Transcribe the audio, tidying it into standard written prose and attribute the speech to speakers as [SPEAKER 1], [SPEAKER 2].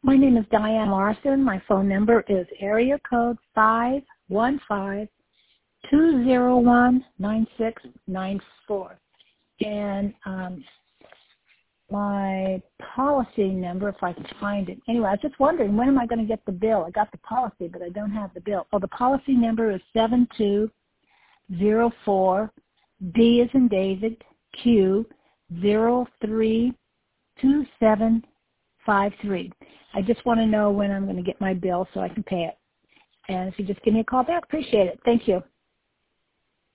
[SPEAKER 1] My name is Diane Larson. My phone number is area code 515-201-9694. And my policy number, if I can find it. Anyway, I was just wondering, when am I going to get the bill? I got the policy, but I don't have the bill. Oh, the policy number is 7204 D as in David, Q 032753. I just want to know when I'm going to get my bill so I can pay it. And if you just give me a call back, appreciate it. Thank you.